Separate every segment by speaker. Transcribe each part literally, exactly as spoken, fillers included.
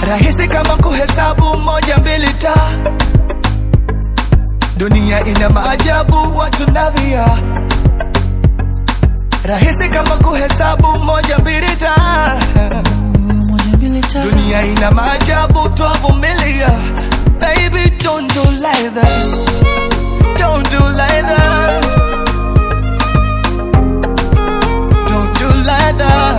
Speaker 1: Rahisi kama kuhesabu moja mbili ta. Dunia ina maajabu watu navia. Rahisi kama kuhesabu moja mbili ta. Dunia ina maajabu twavumilia. Baby don't do like that. Don't do like that. Don't do like that.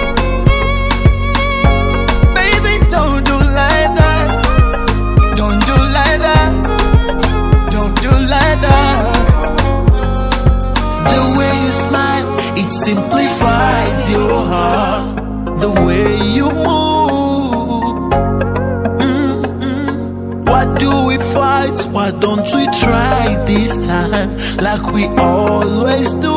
Speaker 1: Baby don't do like that. Don't do like that. Don't do like that.
Speaker 2: The way you smile, it simplifies your heart. The way you move, mm-mm. Why do we fight? Why don't we try this time like we always do?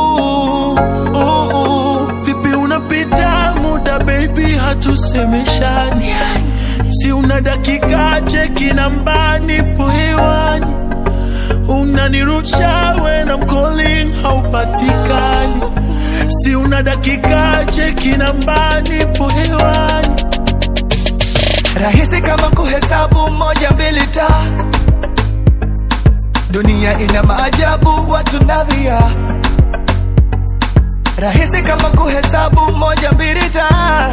Speaker 2: Oh, vipi unapita muda baby hatusemeshani. Si una dakika cheki nambani po hewani. Unanirusha when I'm calling haupatikani. Si una dakika cheki nambani po hewani.
Speaker 1: Rahisi kama kuhesabu moja mbili ta. Dunia ina maajabu watu navia. Rahisi kama kuhesabu moja mbili ta.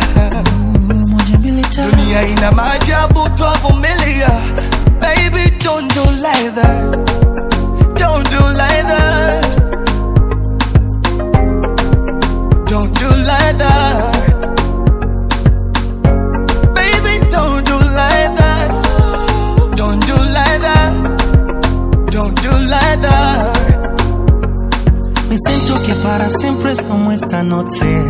Speaker 1: Dunia ina maajabu twavumilia. Baby don't do like that. Don't do like that. Don't do like that. Baby don't do like that. Don't do like that. Don't do like that.
Speaker 3: Me siento que para siempre es como esta noche.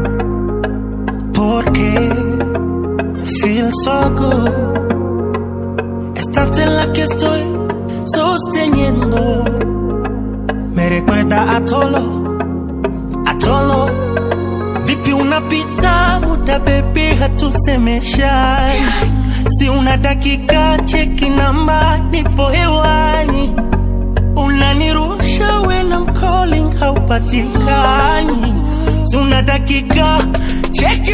Speaker 3: Porque I feel so good. Estante en la que estoy sosteniendo. Me recuerda a Tolo, a Tolo. Vipi unapita muda baby hatusemeshani. Si una dakika cheki namba nipo hewani. Unanirusha when I'm calling haupatikani. Si una dakika cheki